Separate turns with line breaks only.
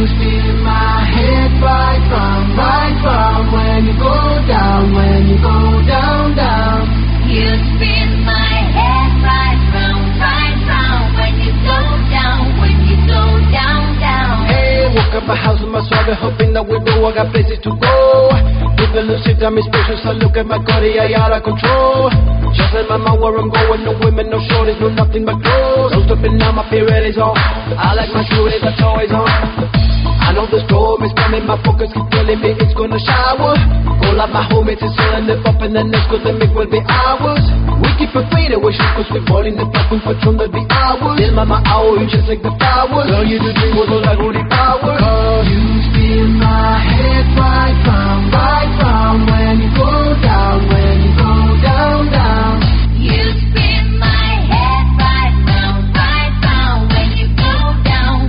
spin my head right from when you go down, down.
You spin my head right round when you go down, down.
Hey, woke up my house with my swagger, hoping that we know I got places to go. With the lucid, I'm spacious, I look at my body, I out of control. Just let my mind where I'm going, no women, no shorties, no nothing but clothes. No stopping now, my period is on. I like my shooters, my toys on. I know the storm is coming, my focus keep telling me it's gonna shower. Call up my homies, it's all in the up and the next cause the make will be ours. We keep it free, the way she cause we ball in the back, we patrol the be hours. Tell mama, I owe you just like the flowers. Girl, you do dream with all like Rudy Power.